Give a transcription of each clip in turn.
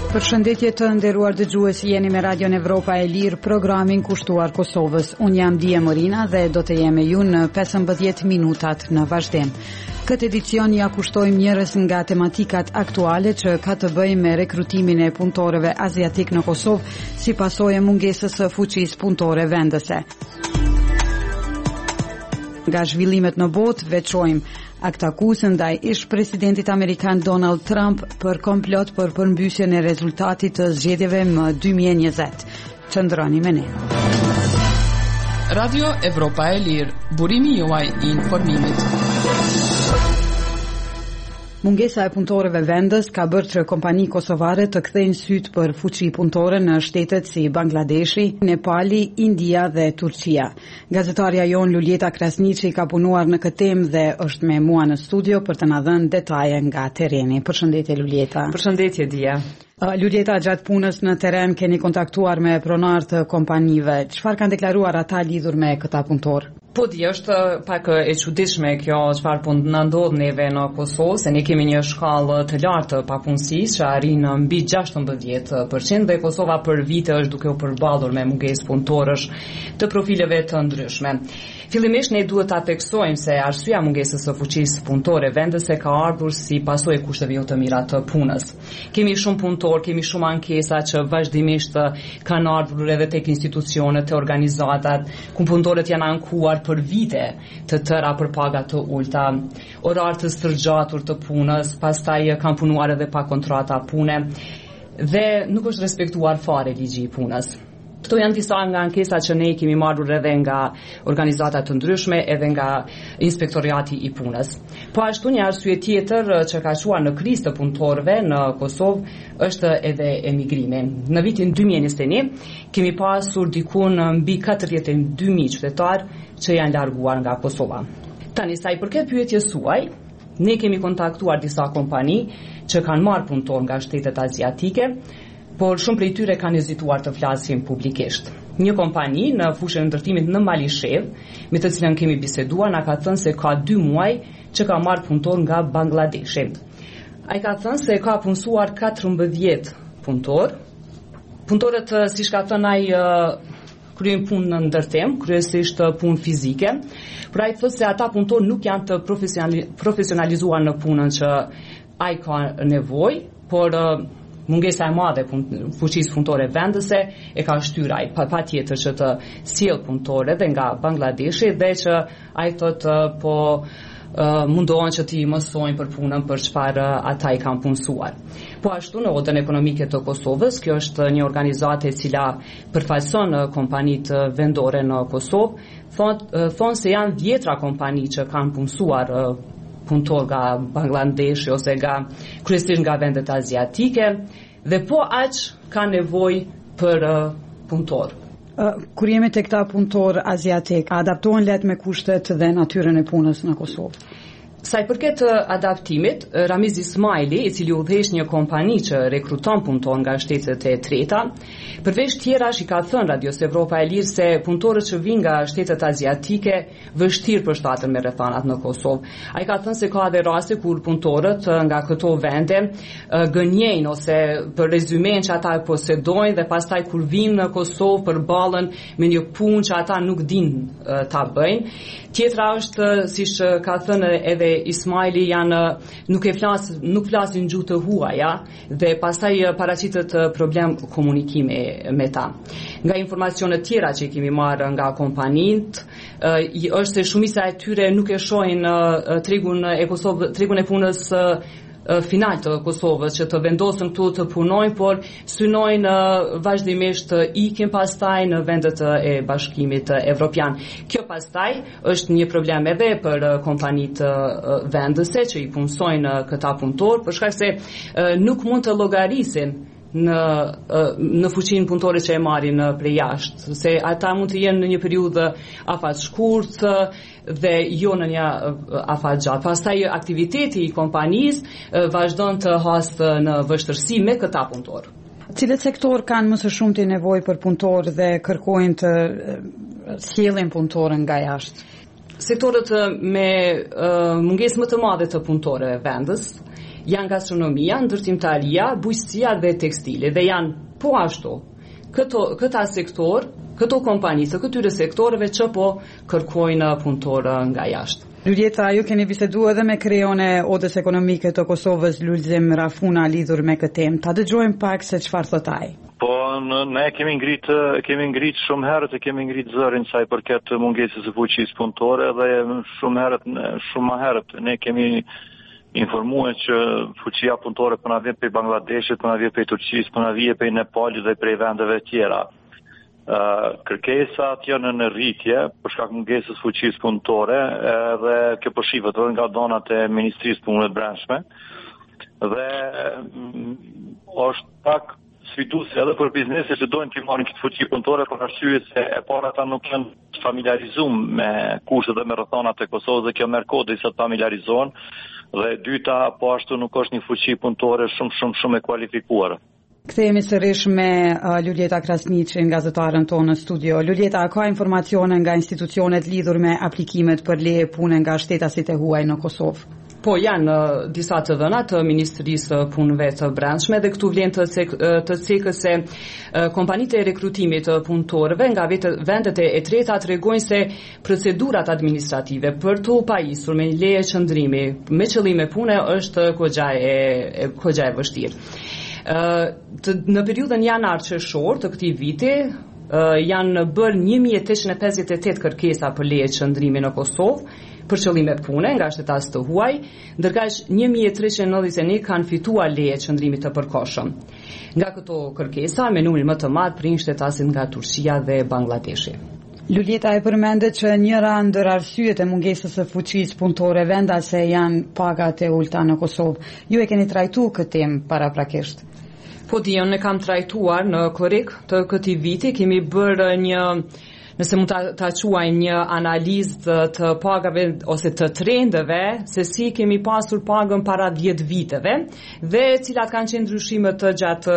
Përshëndetje të nderuar dëgjues, jeni me Radion Evropa e Lirë, programin kushtuar Kosovës. Unë jam Dije Morina dhe do të jem me ju në 15 minutat në vazhdim. Këtë edicion ja kushtojmë njërës nga tematikat aktuale që ka të bëjë me rekrutimin e punëtorëve aziatik në Kosovë si pasojë e mungesës së fuqisë punëtore vendese. Nga zhvillimet në botë veçojmë aktakuzën ndaj ish-presidentit amerikan Donald Trump për komplot për përmbysjen e rezultatit të zgjedhjeve më 2020. Qëndroni me ne. Radio Evropa e Lirë, burimi juaj I informimit. Mungesa e punëtorëve vendës ka bërë që kompani kosovare të kthejnë syt për fuqi punëtore në shtetet si Bangladeshi, Nepali, India dhe Turqia. Gazetarja jon Luljeta Krasniqi ka punuar në këtë temë dhe është me mua në studio për të na dhënë detaje nga tereni. Përshëndetje Luljeta. Përshëndetje Dia. Luljeta, gjatë punës në teren keni kontaktuar me pronar të kompanive. Çfarë kanë deklaruar ata lidhur me këta punëtorë? Po di, është pak e çuditshme kjo çfarë po na ndodh neve në Kosovë, se ne kemi një shkallë të lartë të papunësisë që arrin mbi 16% dhe Kosova për vite është duke u përballur me mungesë punëtorësh të profileve të ndryshme. Fillimisht ne duhet ta theksojmë se arsyeja mungesës së fuqisë punëtore vendese ka ardhur si pasojë e kushteve jo të mira të punës. Kemi shumë punëtorë, kemi shumë ankesa që vazhdimisht kanë ardhur edhe tek institucionet e organizatat, ku punëtorët janë ankuar për vite të tëra për paga të ulta, orar të stërgjatur të punës, pastaj kanë punuar edhe pa kontrata pune dhe nuk është respektuar fare ligji I punës. Këto janë disa nga ankesat që ne kemi marrur edhe nga organizata të ndryshme, edhe nga inspektoriati I punës. Po ashtu një arsye tjetër që ka çuar në krizë të punëtorëve në Kosovë është edhe emigrimi. Në vitin 2021 kemi pasur dikun mbi 42.000 qytetarë që janë larguar nga Kosova. Tani sa I përket pyetjes suaj, ne kemi kontaktuar disa kompani që kanë marrë punëtorë nga shtetet aziatike, por shumë prej tyre kanë hezituar të flasin publikisht. Një kompani në fushën e ndërtimit në Malishev, me të cilën kemi biseduar, na ka thënë se ka 2 muaj që ka marrë punëtor nga Bangladeshi. Ai ka thënë se ka punësuar 14 punëtor. Punëtorët, siç ka thënë ai, kryejnë punë në ndërtim, kryesisht punë fizike, por ai thotë se ata punëtor nuk janë të profesionalizuar në punën që ai ka nevojë, por mungesa e madhe fuqisë punëtore vendese e ka shtyr ai patjetër që të sjell punëtorë edhe nga Bangladeshi dhe që ai thotë po mundohen që t'i mësojnë për punën për çfarë ata I kanë punësuar. Po ashtu në Odën Ekonomike të Kosovës, kjo është një organizatë e cila përfaqëson kompanitë vendore në Kosovë, thonë se janë 10 kompani që kanë punësuar punëtor nga Bangladeshi ose kryesisht nga vendet aziatike dhe po aq ka nevojë për punëtor. Kur jemi tek këta punëtor aziatik, adaptohen lehtë me kushtet dhe natyrën e punës në Kosovë? Sa I përket adaptimit, Ramiz Ismaili, I cili udhëheq një kompani që rekruton punëtor nga shtetet e treta, përveç tjerash I ka thënë Radios Evropa e Lirë se punëtorët që vinë nga shtetet aziatike vështirë përshtaten me rrethanat në Kosovë. Ai ka thënë se ka edhe raste kur punëtorët nga këto vende gënjejnë ose për rezumen që ata e posedojnë dhe pastaj kur vinë në Kosovë përballen me një punë që ata nuk dinë ta bëjnë. Tjetra është, siç ka thënë edhe Ismaili, nuk flasin gjuhë të huaja dhe pastaj paraqitet problem komunikimi me ta. Nga informacionet tjera që kemi marrë nga kompanitë, është se shumica e tyre nuk e shohin tregun e punës final të Kosovës që të vendosen këtu të punojnë, por synojnë vazhdimisht ikin pastaj në vendet e Bashkimit Evropian. Kjo pastaj është një problem edhe për kompanitë vendese që I punësojnë këta punëtor, për shkak se nuk mund të llogarisin në fuqinë punëtore që e marrin prej jashtë, se ata mund të jenë në një periudhë afat shkurtë dhe jo në një afat gjatë. Pastaj aktiviteti I kompanisë vazhdon të hastë në vështirësi me këta punëtorë. Cilët sektor kanë më së shumti nevojë për punëtorë dhe kërkojnë të sjellin punëtorë nga jashtë? Sektorët me mungesë më të madhe të punëtorëve vendës janë gastronomia, ndërtimtaria, bujqësia dhe tekstile dhe janë po ashtu këta sektor, këto kompani të këtyre sektoreve që po kërkojnë punëtorë nga jashtë. Luljeta, ju keni bisedu edhe me kreon e Odës Ekonomike të Kosovës, Lulzim Rafuna, lidhur me këtë temë. Ta dëgjojmë pak se çfarë thot ai. Po, ne kemi ngrit shumë herët e kemi ngrit zërin sa i përket mungesës së fuqisë punëtore dhe shumë më herët ne kemi informuar që fuqia punëtore po na vjen prej Bangladeshit, po na vjen prej Turqisë, po na vjen prej Nepalit dhe prej vendeve tjera. Kërkesat janë në rritje për shkak mungesës fuqisë punëtore dhe kjo po shihet edhe nga donat e Ministrisë Punëve të Brendshme dhe është pak sfiduese edhe për bizneset që dojnë të marrin këtë fuqi punëtore për arsye se e para ata nuk janë familiarizuar me kushtet dhe me rrethonat e Kosovës dhe kjo merr kohë derisa të familiarizohen dhe e dyta po ashtu nuk është një fuqi punëtore shumë e kualifikuar. Kthehemi sërish me Luljeta Krasniqin, gazetaren tonë në studio. Luljeta, ka informacione nga institucionet lidhur me aplikimet për leje pune nga shtetasit e huaj në Kosovë? Po, janë disa të dhëna të Ministrisë Punëve të Brendshme dhe këtu vlen të cekës se kompanitë e rekrutimit të punëtorëve nga vendet e treta tregojnë se procedurat administrative për të pajisur me leje qëndrimi me qëllime pune është goxha e vështirë. Në periudhën janar-qershor të këtij viti janë bërë 1858 kërkesa për leje qëndrimi në Kosovë për qëllime pune nga shtetas të huaj, ndërkaq 1391 kanë fituar leje qëndrimi të përkohshëm. Nga këto kërkesa, me numrin më të madh prinë shtetasit nga Turqia dhe Bangladeshi. Luljeta e përmendet që njëra ndër arsyet e mungesës së fuqisë punëtore vendase janë pagat e ulta në Kosovë. Ju e keni trajtuar këtë temë paraprakisht? Po dion, ne kam trajtuar në korrik të këtij viti, kemi bërë nëse mund ta quajmë një analizë të pagave ose të trendeve, se si kemi pasur pagën para 10 viteve dhe cilat kanë qenë ndryshimet gjatë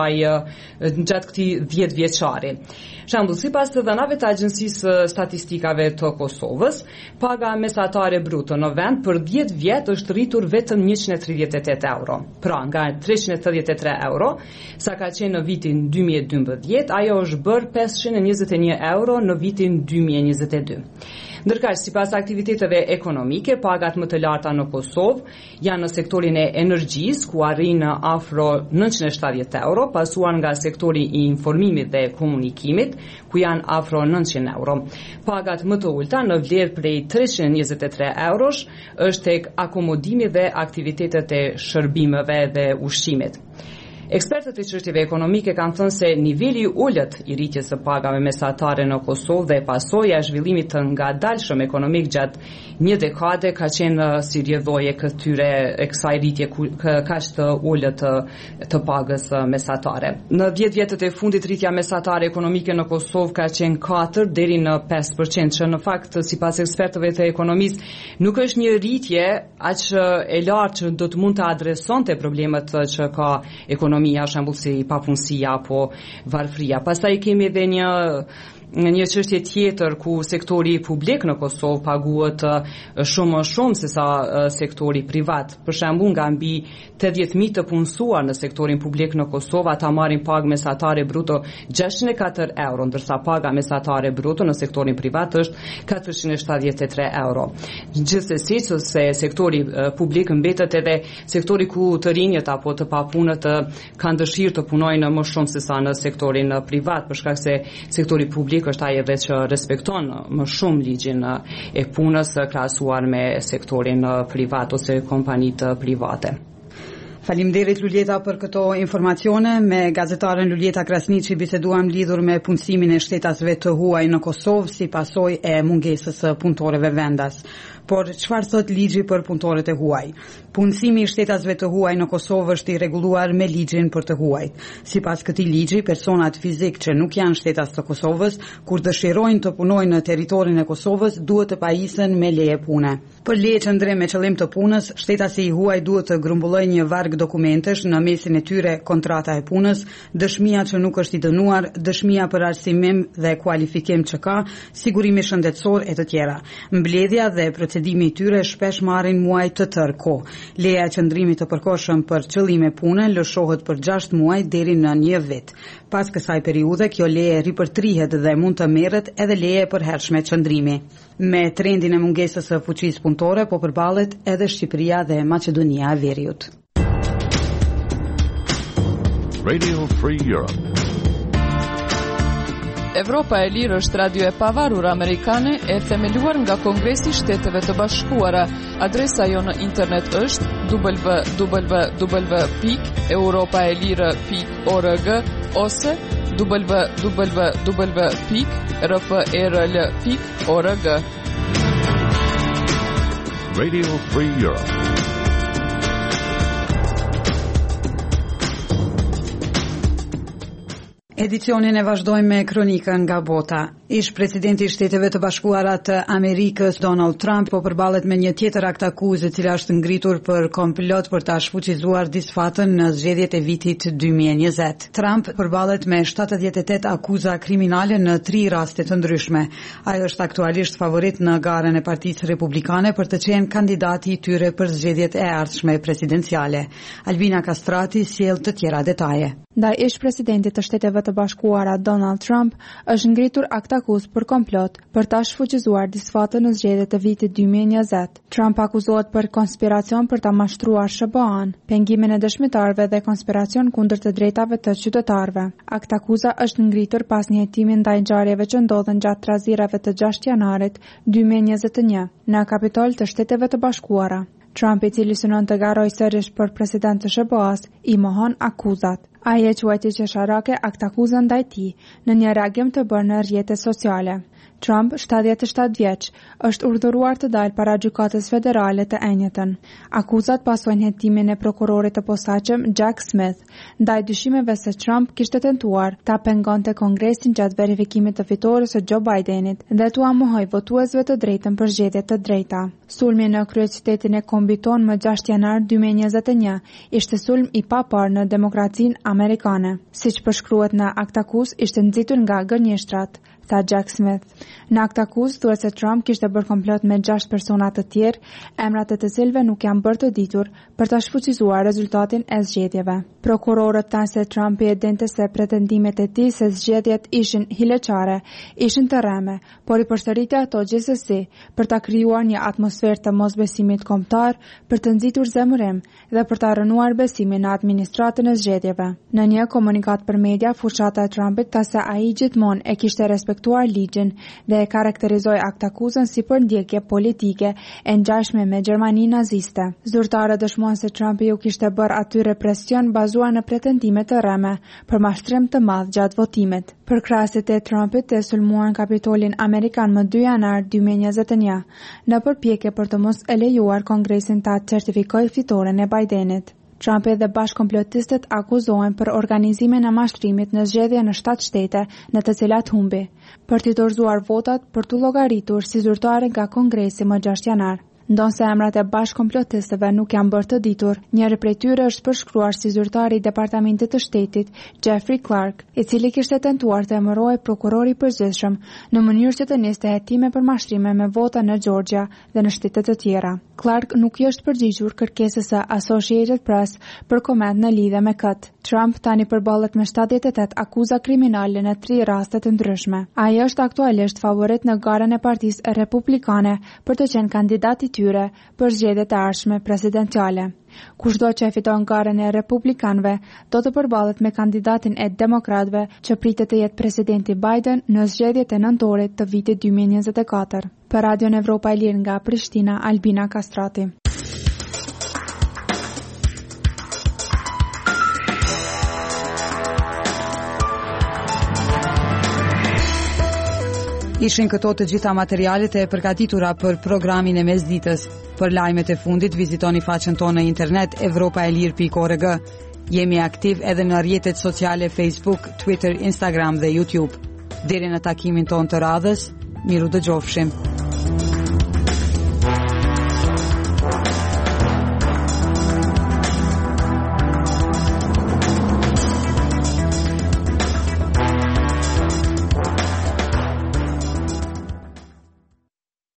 këtij 10 vjeçari. Shembull, sipas të dhënave të Agjencisë Statistikave të Kosovës, paga mesatare bruto në vend për 10 vjet është rritur vetëm 138 euro. Pra, nga 383 euro, sa ka qenë në vitin 2012, ajo është bërë 521 euro në vitin 2022. Ndërkaq, sipas aktiviteteve ekonomike, pagat më të larta në Kosovë janë në sektorin e energjisë, ku arrin afro 970 euro, pasuar nga sektori i informimit dhe komunikimit, ku janë afro 900 euro. Pagat më të ulta në vlerë prej 323 eurosh është tek akomodimi dhe aktivitetet e shërbimeve dhe ushqimit. Ekspertët e çështjeve ekonomike kanë thënë se niveli i ulët i rritjes së pagave mesatare në Kosovë dhe pasojë e zhvillimit të ngadalshëm ekonomik gjatë një dekade ka qenë si rrjedhoje kësaj rritje kaq të ulët të pagës mesatare. Në 10 vjetët e fundit rritja mesatare ekonomike në Kosovë ka qenë 4 deri në 5%, që në fakt sipas ekspertëve të ekonomisë nuk është një rritje aq e lartë që do të mund të adresonte problemet që ka ekonomia, shembull si papunësia apo varfëria. Pastaj kemi edhe një çështje tjetër ku sektori publik në Kosovë paguhet shumë më shumë se sa sektori privat. Për shembull, nga mbi 80.000 të punësuar në sektorin publik në Kosovë, ata marrin pagë mesatare bruto 604 euro, ndërsa paga mesatare bruto në sektorin privat është 473 euro. Gjithsesi, se sektori publik mbetet edhe sektori ku të rinjët apo të papunët kanë dëshirë të punojnë më shumë se sa në sektorin privat, për shkak se sektori publik është ai edhe që respekton më shumë ligjin e punës krahasuar me sektorin privat ose kompanitë private. Faleminderit Luljeta për këto informacione. Me gazetaren Luljeta Krasniqi biseduam lidhur me punësimin e shtetasve të huaj në Kosovë si pasojë e mungesës së punëtorëve vendas. Por çfarë thot ligji për punëtorët e huaj? Punësimi i shtetasve të huaj në Kosovë është i rregulluar me ligjin për të huajt. Sipas këtij ligji, personat fizik që nuk janë shtetas të Kosovës, kur dëshirojnë të punojnë në territorin e Kosovës, duhet të pajisen me leje pune. Për leje qëndrim me qëllim të punës, shtetasi i huaj duhet të grumbullojë një varg dokumentesh, në mesin e tyre kontrata e punës, dëshmia që nuk është i dënuar, dëshmia për arsimim dhe kualifikim që ka, sigurimi shëndetësor e të tjera. Mbledhja dhe procedimi i tyre shpesh marrin muaj të tërë kohë. Leja e qëndrimit të përkohshëm për qëllime pune lëshohet për 6 muaj deri në 1 vit. Pas kësaj periudhe, kjo leje ripërtrihet dhe mund të merret edhe leje për hershme qëndrimi. Me trendin e mungesës së fuqisë punëtore po përballet edhe Shqipëria dhe Maqedonia e Veriut. Radio Free Europe. Evropa e Lirë është radio e pavarur amerikane e themeluar nga Kongresi i Shteteve të Bashkuara. Adresa jo në internet është www.europaelire.org ose www.rprl.org. Radio Free Europe. Edicionin e vazhdojmë me kronikën nga bota. Ish presidenti i Shteteve të Bashkuara të Amerikës Donald Trump po përballet me një tjetër akt akuzë e cila është ngritur për komplot për ta shfuqizuar disfatën në zgjedhjet e vitit 2020. Trump përballet me 78 akuza kriminale në 3 raste të ndryshme. Ai është aktualisht favorit në garën e Partisë Republikane për të qenë kandidati i tyre për zgjedhjet e ardhshme presidenciale. Albina Kastrati sjell të tjera detaje. Ndaj ish presidentit të Shteteve të Bashkuara Donald Trump është ngritur akt akuzë për komplot për ta shfuqizuar disfatën në zgjedhjet e vitit 2020. Trump akuzohet për konspiracion për ta mashtruar SBA-n, pengimin e dëshmitarëve dhe konspiracion kundër të drejtave të qytetarëve. Akt akuza është ngritur pas një hetimi ndaj ngjarjeve që ndodhen gjatë trazirave të 6 janarit 2021 në Kapitol të Shteteve të Bashkuara. Trump, i cili synon të garojë sërish për president të SBA-s, i mohon akuzat. Ai e quajti qesharake akt akuzën ndaj tij në një reagim të bërë në rrjetet sociale. Trump, 77 vjeç, është urdhëruar të dalë para gjykatës federale të enjëtën. Akuzat pasojnë hetimin e prokurorit të posaçëm Jack Smith, ndaj dyshimeve se Trump kishte tentuar ta pengonte Kongresin gjatë verifikimit të fitores së Joe Bidenit dhe t'u mohoj votuesve të drejtën për zgjedhje të drejta. Sulmi në kryeqytetin e Combiton më 6 janar 2021 ishte sulm i paparë në demokracinë amerikane. Siç përshkruhet në akt akuzë, ishte nxitur nga gënjeshtrat, tha Jack Smith. Në akt akuzë thuhet se Trump kishte bërë komplot me 6 persona të tjerë, emrat e të cilëve nuk janë bërë të ditur për ta shfuqizuar rezultatin e zgjedhjeve. Prokurorët thanë se Trump e dinte se pretendimet e tij se zgjedhjet ishin hileqare, ishin të rreme, por i përsëriti ato gjithsesi për ta krijuar një atmosferë të mosbesimit kombëtar, për të nxitur zemërim dhe për ta rënuar besimin në administratën e zgjedhjeve. Në një komunikat për media, fushata e Trumpit tha se ai gjithmonë e kishte respektuar ligjin dhe e karakterizoi akt akuzën si përndjekje politike e ngjashme me Gjermaninë naziste. Zyrtarët dëshmuan se Trumpi u kishte bërë atyre presion bazuar në pretendime të rreme për mashtrim të madh gjatë votimit. Përkrahasit e Trumpit e sulmuan Kapitolin Amerikan më 2 janar 2021 në përpjekje për të mos e lejuar Kongresin ta certifikojë fitoren e Bidenit. Trumpi dhe bashkëkomplotistët akuzohen për organizimin e mashtrimit në zgjedhje në 7 shtete në të cilat humbi, për t'i dorëzuar votat për t'u llogaritur si zyrtare nga Kongresi më 6 janar. Ndonse emrat e bashkëkomplotistëve nuk janë bërë të ditur, njëri prej tyre është përshkruar si zyrtari i Departamentit të Shtetit, Jeffrey Clark, i cili kishte tentuar të emërojë prokurori i përgjithshëm në mënyrë që të niste hetime për mashtrime me vota në Georgia dhe në shtete të tjera. Clark nuk i është përgjigjur kërkesës së Associated Press për koment në lidhje me këtë. Trump tani përballet me 78 akuza kriminale në 3 raste të ndryshme. Ai është aktualisht favorit në garën e Partisë Republikane për të qenë kandidat i tyre për zgjedhjet e ardhshme presidenciale. Kushdo që e fiton garën e republikanëve do të përballet me kandidatin e demokratëve që pritet të jetë presidenti Biden në zgjedhjet e nëntorit të vitit 2024. Për Radion Evropa e Lirë nga Prishtina, Albina Kastrati. Ishin këto të gjitha materialet e përgatitura për programin e mesditës. Për lajmet e fundit, vizitoni faqen tonë në internet europaelir.org. Jemi aktiv edhe në rrjetet sociale Facebook, Twitter, Instagram dhe YouTube. Deri në takimin tonë të radhës, miru dëgjofshim.